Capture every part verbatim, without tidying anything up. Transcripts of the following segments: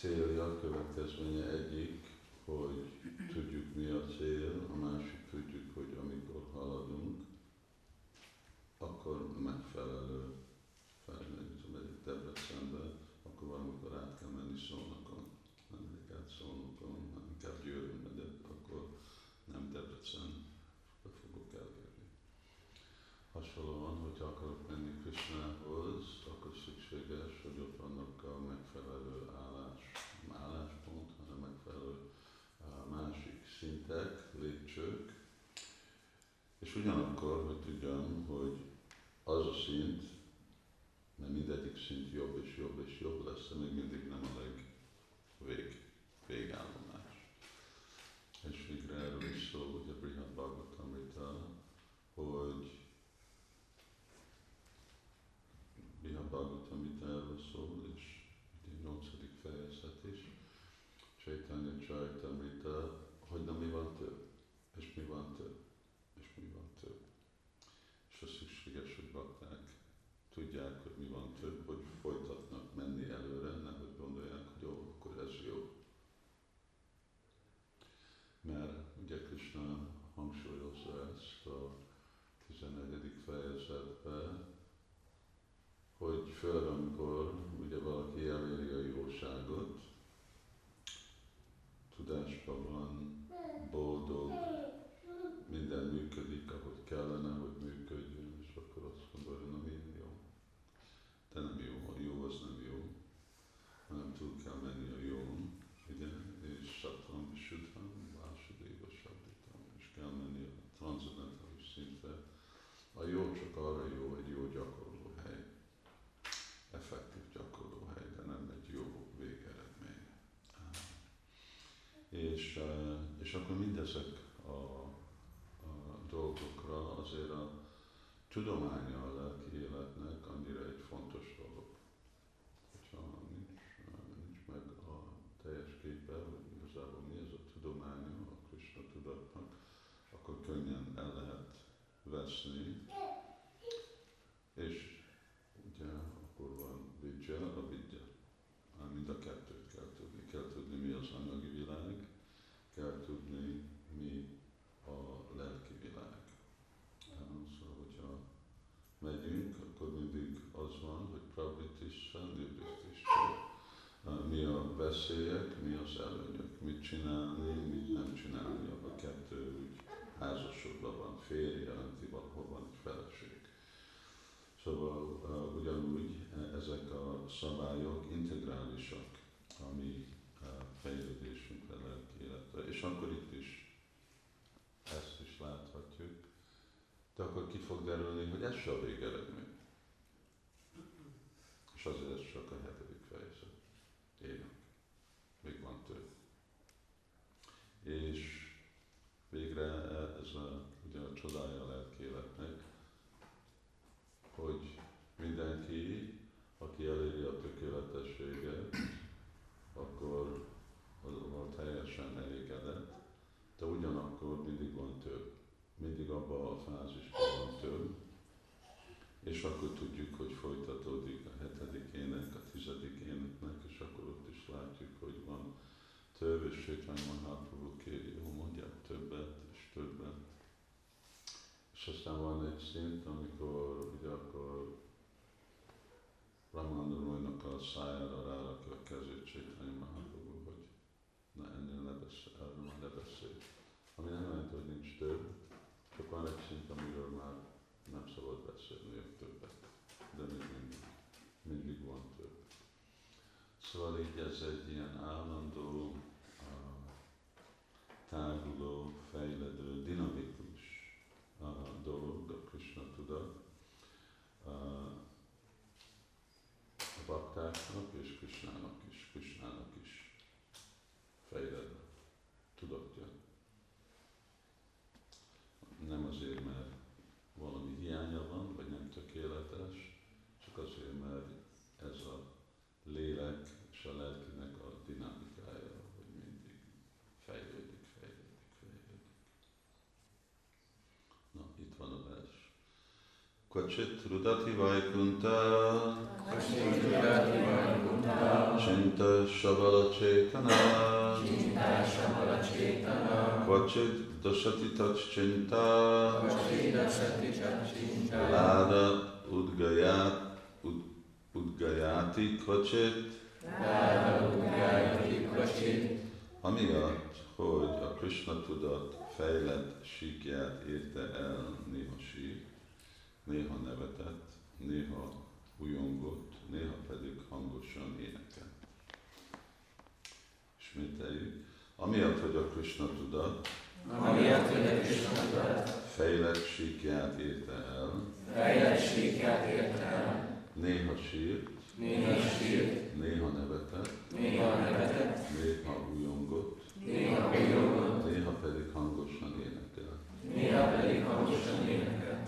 célja, következménye egyik, hogy tudjuk mi a cél, a másik tudjuk, hogy amikor haladunk, akkor megfelelő felmenni, tudom, Debrecenbe, akkor valamikor át kell menni Szolnokon, nem megyek át Szolnokon, hanem inkább Győrön megyek, akkor nem Debrecenbe fogok elérni. Hasonlóan, hogyha akarok menni Krisnához, akkor szükséges, hogy ott vannak a megfelelő állás, nem álláspont, hanem megfelelő másik szintek, lépcsők. És ugyanakkor, hogy tudjam, hogy az a szint, mert mindegyik szint jobb és jobb és jobb lesz, de még mindig nem a legvég, végállomás. És végre erről is szól, hogy a Brihad Bhagavatamrita, hogy Brihad Bhagavatamrita erről szól, és a nyolcadik fejezet is, Chaitanya Charitamrita, hogy na mi van több, és mi van több, és mi van több. És az szükséges, hogy bakták tudják, hogy mi van több, hogy folytatnak menni előre, nehogy gondolják, hogy jó, akkor ez jó. Mert ugye Krishna hangsúlyozza ezt a tizennegyedik fejezetben, hogy föl, amikor ugye valaki eléri a jóságot, tudásban van, boldog, minden működik, ahogy kellene, hogy működjön, és akkor azt mondja, hogy na milyen jó. De nem jó, a jó az nem jó, hanem túl kell menni a jón, ugye, és Sattvam, Visuddham, Vásudeva, Sabditam, és kell menni a transzendentális szintre. A jó csak arra jó, egy jó gyakorló hely, effektív gyakorló hely, de nem egy jó végeredmény. És, és akkor mindezek a, a dolgokra azért a tudománya a lelki életnek annyira egy fontos dolog. Hogyha nincs, nincs meg a teljes képe, hogy igazából mi ez a tudománya a Krishna tudatnak, akkor könnyen el lehet veszni. És ugye akkor van vidya, a vidya. Mind a kettőt kell tudni. Kell tudni, mi az anyagi világ, kell tudni, mi a lelki világ. Szóval, hogyha megyünk, akkor mindig az van, hogy pravritisra, nirvitisra. Mi a veszélyek, mi az előnyök, mit csinálni, mit nem csinálni. A kettő úgy házasodban van, férj jelenti, valahol van egy feleség. Szóval uh, ugyanúgy ezek a szabályok integrálisak a mi uh, fejlődésünkre, lelki életre. És akkor itt is ezt is láthatjuk. De akkor ki fog derülni, hogy ez se a végeredmény. És azért ez csak a hetedik fejezet. Ének. Még van több. És végre ez a, ugye a csodája a lelki életnek, hogy mindenki, aki eléri a tökéletességet, akkor az teljesen elégedett, de ugyanakkor mindig van több. Mindig abban a fázisban van több, és akkor tudjuk, hogy folytatódik a hetedik ének, a tizedik éneknek, és akkor ott is látjuk, hogy van több, és Chaitanya Mahaprabhu kéri, hogy mondják többet és többet. És aztán van egy szint, amikor ugye akkor Ramananda Roynak a szájára rárakja a kezét Chaitanya Mahaprabhu, hogy na ennél ne beszélj, erről már ne beszélj. Ami nem jelenti, hogy nincs több, csak van egy szint, amiről már nem szabad beszélni a többet, de még mindig, mindig van több. Szóval így ez egy ilyen állandó, uh, táguló, fejledő, dinamikus uh, dolog, a Krishna tudat. Uh, a baktáknak és Krishnának is, Krishnának is fejled tudatja. Nem azért, mert valami hiánya van, vagy nem tökéletes, csak azért, mert ez a lélek és a lelkinek a dinamikája, hogy mindig fejlődik, fejlődik, fejlődik. Na, itt van a vers. Kvacsit rudati vaikunta, Csinta Savala Chetana Chinta Savala Chetana Kvacsit Dasati Tat Chinta Kvacsit Dasati Tat Chinta Láda Udgayat Ud, Udgayati Kvacsit Láda Udgayati Kvacsit amiatt, hogy a Krishna tudat fejlett síkját érte el, néha sír, néha nevetett, néha ujjongott, néha pedig hangosan énekel. Ismételjük. Amiatt, hogy a Krishna tudat Amiatt, hogy a Krishna tudat fejlett síkját érte el, fejlett síkját érte el, néha sírt, néha sírt, néha nevetett, néha nevetett, néha ujjongott, néha ujjongott, néha pedig hangosan énekel. néha pedig hangosan énekel.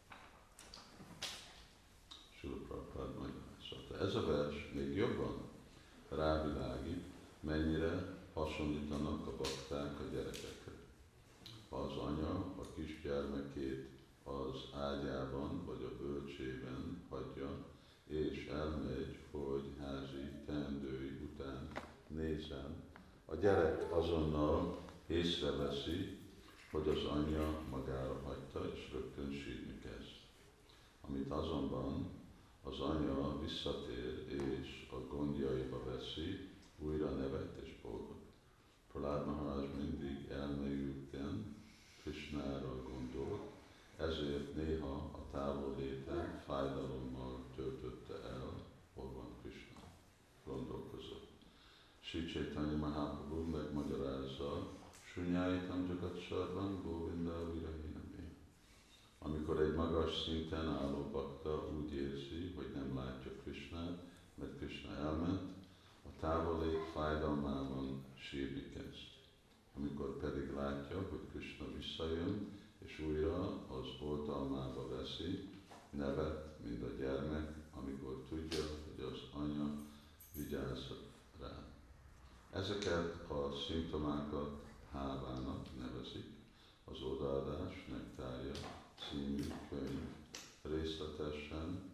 Srila Prabhupád magyarázata. Ez a vers még jobban rávilágít, mennyire hasonlítanak a bakták a gyerekekre. Az anya a kisgyermekét az ágyában vagy a bölcsében hagyja, és elmegy, hogy házi teendői után nézzen. A gyerek azonnal észreveszi, hogy az anyja magára hagyta, és rögtön sírni kezd. Amit azonban az anya visszatér és a gondjaiba veszi, újra nevet és boldog. Prahlad Maharaj mindig elmélyülten Krishnára gondolt, ezért néha a távolléte fájdalommal töltötte el, hol van Krishna. Gondolkozott. Sri Chaitanya Mahaprabhu megmagyarázza, Sunyáitam Jagat Sarvam Govinda Virahinami. Amikor egy magas szinten álló bakta úgy érzi, hogy nem látja Krishnát, mert Krishna elment, a távolét fájdalmában sírni kezd. Amikor pedig látja, hogy Krishna visszajön, és újra az oltalmába veszi, nevet, mint a gyermek, amikor tudja, hogy az anya vigyáz rá. Ezeket a szimptomákat hávának nevezik. Az odaadás nektárja című könyv részletesen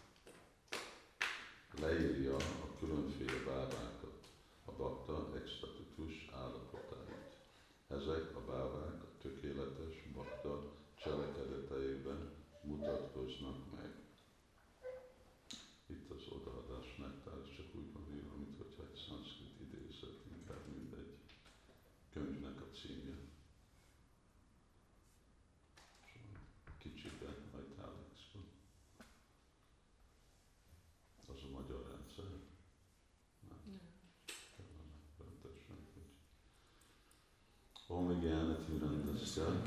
leírja a különféle bávákat, a bakta extatikus állapotáit. Ezek a bávák a tökéletes bakta cselekedeteiben mutatkoznak meg. Itt az odaadás nektár, csak úgy van írva, mintha egy szanszkrit idézet, inkább mindegy könyvnek a címje. Kicsiben, italicsban. Az a magyar rendszer. Nem. Kellene rendesen, hogy... Om Gyánat Mirandasya.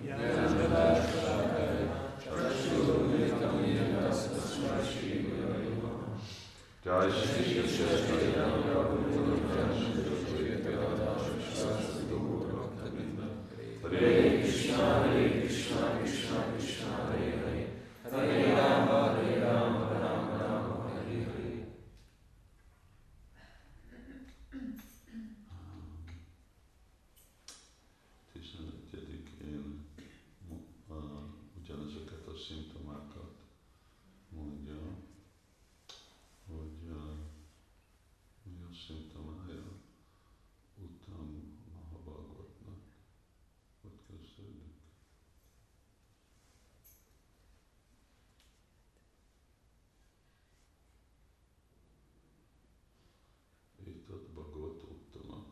Jai Shri Krishna Hare Krishna, Hare Krishna, Krishna Krishna, Hare Hare, Hare Rama, Hare Rama, Rama Rama, Hare Hare. tizenegyedikén ugyanezeket a szimptomákat mondja, hogy uh, mi a szimptomája után Mahabhagavadnak. Hogy kezdődik? État Bhagavat Uttama.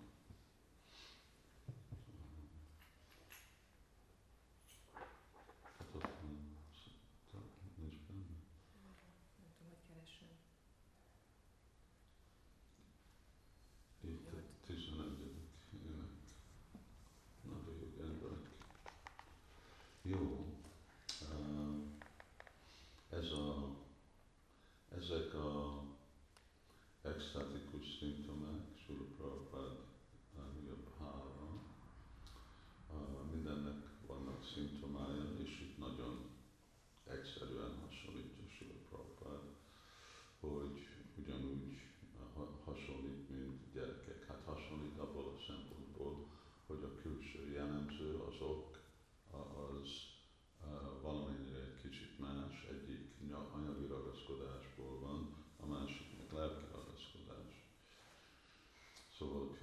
Hát ott van, nincs benne. Nem tudom, hogy keresem. Itt a tizenegyedik ének. Na, vagyok emberek. Jó. Ez a, ezek a extatikus szimptomák, Srila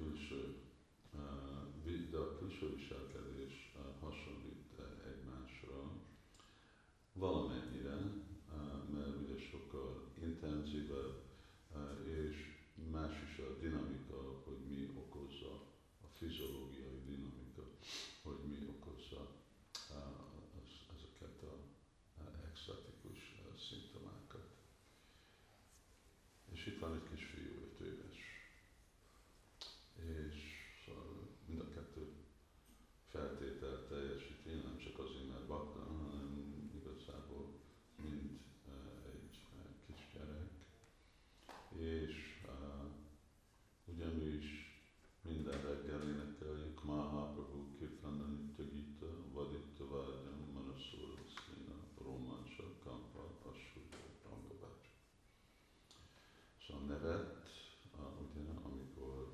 külső, uh, de a külső viselkedés uh, hasonlít uh, egymásra valamennyire, uh, mert ugye sokkal intenzívebb, uh, és más is a dinamika, hogy mi okozza, a fiziológiai dinamika, hogy mi okozza uh, az, ezeket a uh, extatikus uh, szimptomákat. És itt van egy kis fiú, öt éves. És szóval mind a kettő feltételt teljesíti, nem csak azért, mert bakta, hanem igazából mind uh, egy uh, kisgyerek. És uh, ugye mi is minden reggel énekeljük Mahaprabhu Kirtana Nitya Gita, Vaditya Vágyam, Manasura Szina, Romansa, Kampa, Asudha, Rambabács. Szóval nevet, uh, ugye, amikor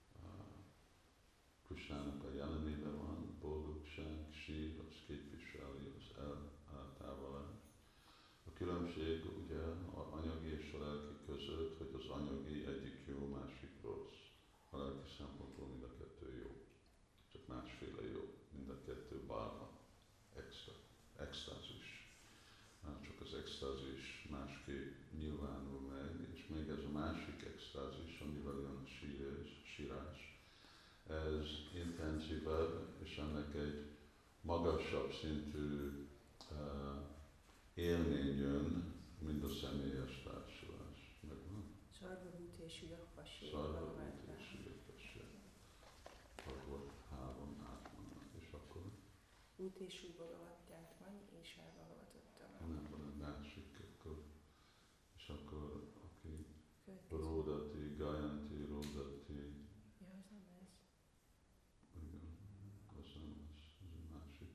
Krishnának a jelenébe van, boldogság, sír, az képviseli az eltávolást. A különbség ugye az anyagi és a lelki között, hogy az anyagi egyik jó, másik rossz. A lelki szempontból mind a kettő jó. Csak másféle jó. Mind a kettő bálma, extra, extázis. Csak az extázis másképp nyilvánul meg, és még ez a másik extázis, amivel jön a sírás, sírás, ez intenzívebb, és ennek egy magasabb szintű uh, élmény jön, mint a személyes társulás. Megvan? Sarvabhútésű Jakvasé. Sarvabhútésű Jakvasé. Akkor három átmonat, és akkor? Útésű Bhagavatjátman, és elbhagavatottam. Nem van egy másik, akkor, és akkor aki Következő. Ródati, Gayanti, Ródati, Ja, az nem ez. igen, az nem, az, az egy másik.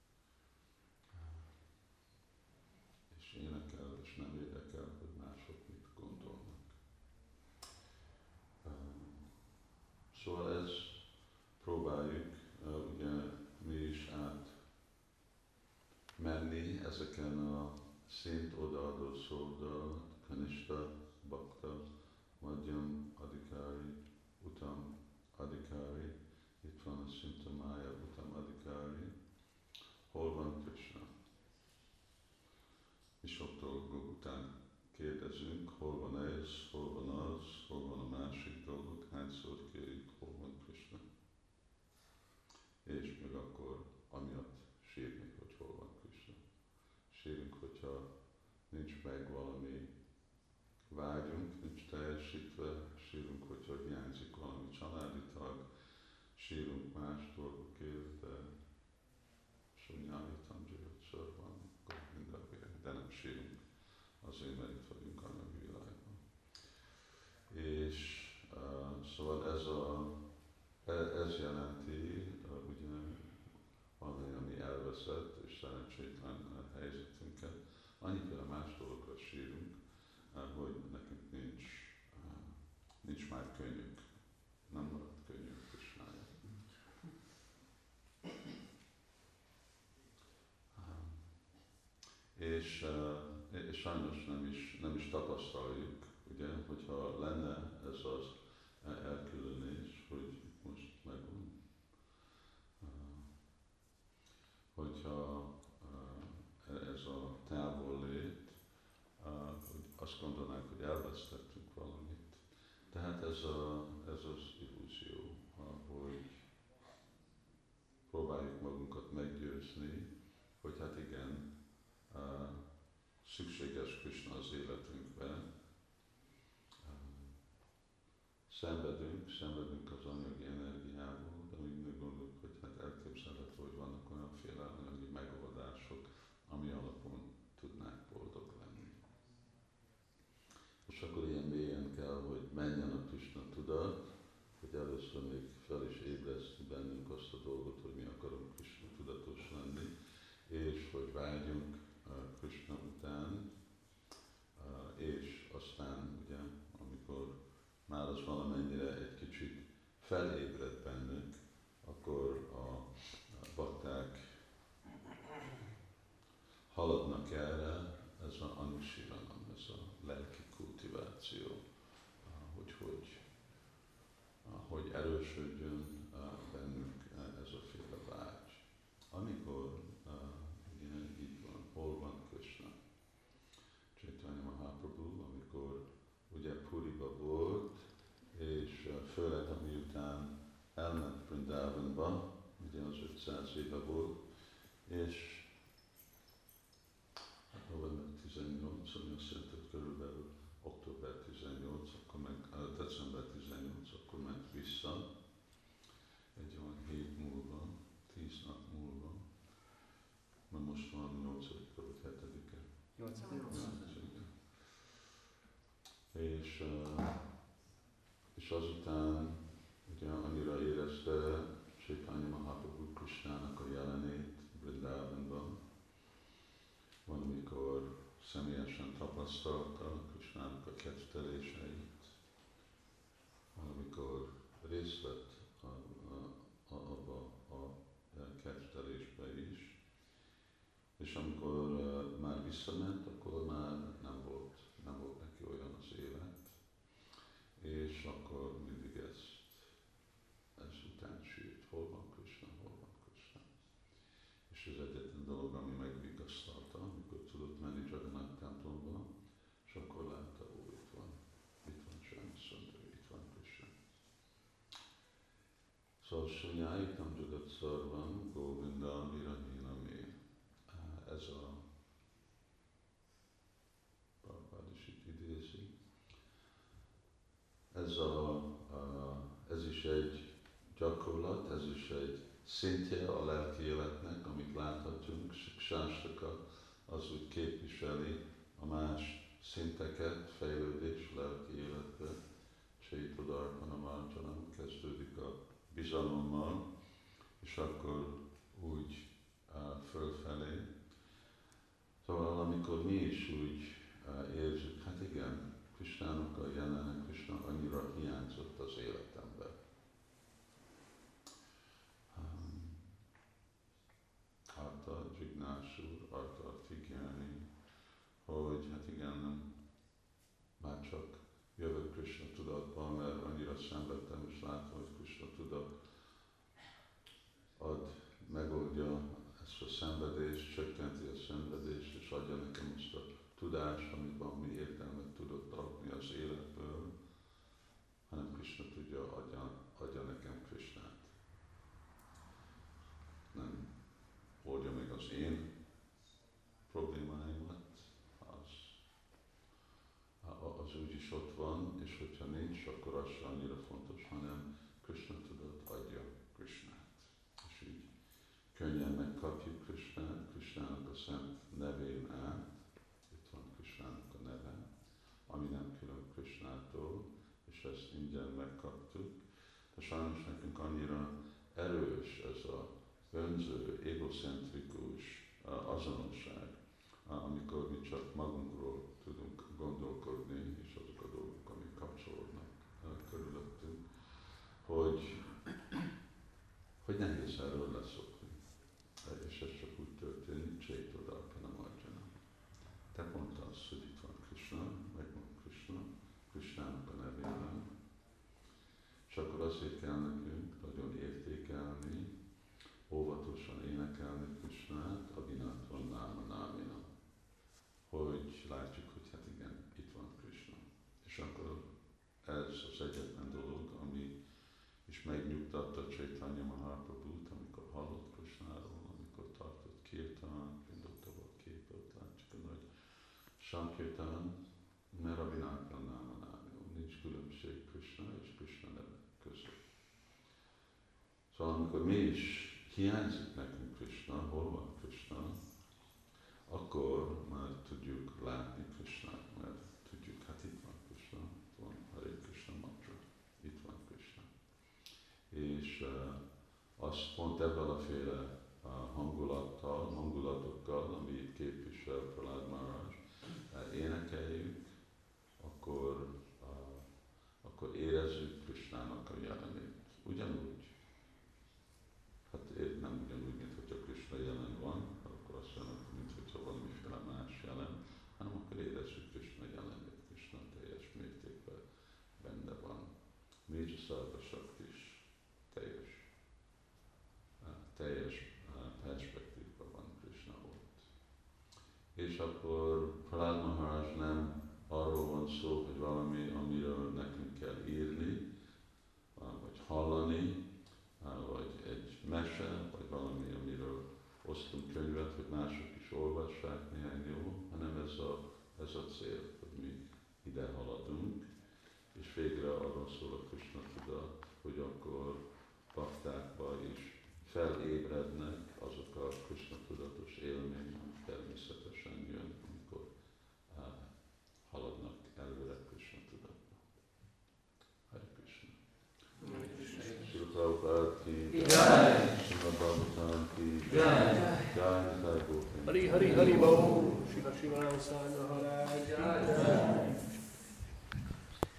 És énekel, és nem érdekel, hogy mások mit gondolnak. Szóval ez próbáljuk, ugye mi is át menni ezeken a szint odaadó szóddal, Kanishta, Bhakta, Madhyam, Adhikári, Uttam, Adhikári, itt van a szintomája, Uttam, Adhikári. Hol van Krishna? Mi sok dolgok után kérdezünk, hol van ez, hol van az, hol van a másik dolog, hányszor kérjük, hol van Krishna. És még akkor amiatt sírni, hogy hol van Krishna. Sírunk, hogyha nincs meg valami vágyunk, nincs teljesítve, sírunk, hogyha hiányzik valami családi tag, sírunk más dolgokért, de sunyálitam dzsivatszor van, akkor mindenki, de nem sírunk azért, mert itt vagyunk anyagi világban. És uh, szóval ez, a, ez jelenti, uh, ugye, valami, ami elveszett és szerencsétlen helyzetünket. Annyiféle más dologra sírunk, uh, hogy nekünk nincs, uh, nincs már könnyük, nem maradt könnyük Krisnája. És, uh, és sajnos nem is, nem is tapasztaljuk, ugye, hogyha lenne ez az elkülönés, hogy most megvan. Uh, hogyha uh, ez a távollét, uh, hogy azt gondolnák, hogy elvesztettünk valamit. Tehát ez, a, ez az illúzió, hogy próbáljuk magunkat meggyőzni, hogy hát igen, Uh, szükséges Krishna az életünkben. Uh, szenvedünk, szenvedünk az anyagi energiából, de még mindig gondoljuk, hogy hát elképzelhető, hogy vannak olyanféle anyagi megoldások, ami alapon tudnánk boldog lenni. És akkor ilyen mélyen kell, hogy menjen a Krishna tudat, hogy először még fel is ébreszti bennünk azt a dolgot, hogy mi akarunk Krishna tudatos lenni, és hogy vágyunk Krishna után, és aztán ugye, amikor már az valamennyire egy kicsit felébred bennünk, akkor a bakták haladnak erre, ez a anusiranam, ez a lelki kultiváció, hogy, hogy, hogy erős erősödjön uh, bennünk uh, ez a féle vágy. Amikor uh, ugye, itt van, hol van Krishna? Chaitanya Mahaprabhu, amikor ugye Puriba volt, és uh, főleg amiután elment Vrindavanba, ugye az ötszáz éve volt, és hát november tizennyolc, ami azt jelenti, hogy körülbelül október tizennyolc, akkor meg, uh, december tizennyolc, akkor ment vissza, egy olyan hét múlva, tíz nap múlva, mert most van nyolcadika vagy hetedike. nyolcadika. És, uh, és azután ugye annyira érezte Chaitanya Mahaprabhu Krishnának a jelenét Vrindavanban, van, amikor személyesen tapasztalta Krishnának a kedvteléseit, van, amikor részt vett a, a, a, abba a kedvtelésbe is, és amikor uh, már visszament, akkor már nem volt, nem volt neki olyan az élet, és akkor mindig ezt, ez után sírt, hol van Krishna, hol van Krishna. És az egyetlen dolog, ami megvigasztalta, amikor tudott menni Jagannath templomba, és akkor látta, ó, itt van, itt van Shyama Sundari, itt van Krishna. Szóval Sunyáitam Jagat Sarvam Govinda Virahinami. Ez a Prabhupád is itt idézi. Ez, a, a, ez is egy gyakorlat, ez is egy szintje a lelki életnek, amit láthatunk. Sástaka az úgy képviseli a más szinteket, fejlődés lelki életbe. Csétudarpana Marjanam kezdődik a bizalommal, és akkor úgy uh, fölfelé. Szóval amikor mi is úgy uh, érzük, hát igen, Krishnának a jelenet, Krishna annyira hiányzott az életemben. Um, Arta Jignásul, Arta figyelni, hogy hát igen, nem, már csak jövök Krishna tudatba, mert annyira szenvedtem, és látom, hogy Krishna tudat ad, megoldja ezt a szenvedést, csökkenti a szenvedést, és adja nekem azt a tudást, amit valami értelmet tudott adni az életből, hanem Krishna tudja, adja, adja nekem Krishnát. Nem oldja meg az én problémáimat, az, az úgyis ott van, és hogyha nincs, akkor az sem annyira fontos, hanem Krishna tudat adja Krishnát. És így könnyen megkapjuk Krishnát, Krishnának a szent nevén át, itt van Krishnának a neve, ami nem külön Krishnától, és ezt ingyen megkaptuk. De sajnos nekünk annyira erős ez a önző, egocentrikus azonosság, amikor mi csak magunkról tudunk gondolkodni, és azok a dolgok, amik kapcsolódnak körülöttünk, hogy, hogy nehéz erről leszokni. És ez csak úgy történik, Csétudarpana Marjanam. Te pont az, hogy itt van Krishna, megvan Krishna, Krishnának a nevében, és akkor azért kell nekünk nagyon értékelni, óvatosan énekelni Krishnát, Abhinatvam Náma Námina, hogy látjuk, hogy hát igen, itt van Krishna. És akkor ez az egyetlen dolog, ami is megnyugtatta Chaitanya Mahaprabhut, amikor hallott Krishnáról, amikor tartott kirtan, mint volt képe, ott látjuk a nagy Sankirtan, mert Abhinatvam Náma Námina, nincs különbség Krishna és Krishna neve között. Szóval amikor mi is hiányzik nekünk Krishna, hol van Krishna, akkor már tudjuk látni Krishnát, mert tudjuk, hát itt van Krishna, itt van Hare Krishna mantra, itt van Krishna. És uh, azt pont ebben a féle uh, hangulattal, hangulatokkal, ami itt képvisel Prahlad Maharaj, uh, énekeljük, akkor, uh, akkor érezzük Krishnának a jelenét. Ugyanúgy. Hát nem ugyanúgy, mint hogyha Krishna jelen van, akkor azt jelenti, mint hogyha valamiféle más jelen, hanem akkor érezzük Krishna jelenét, Krishna teljes mértékben benne van. Mégy Szarva Saktis, felébrednek, azok a Krishna tudatos élmény, ami természetesen jön, amikor uh, haladnak előre Krishna tudatba. Hare Krishna. Srila Prabhupada ki jai, Srila Bhagavatam ki jai, Jai Nitai Gopin. Hari Hari Hari Bo, Shiva Shiva Sangha Maharaj.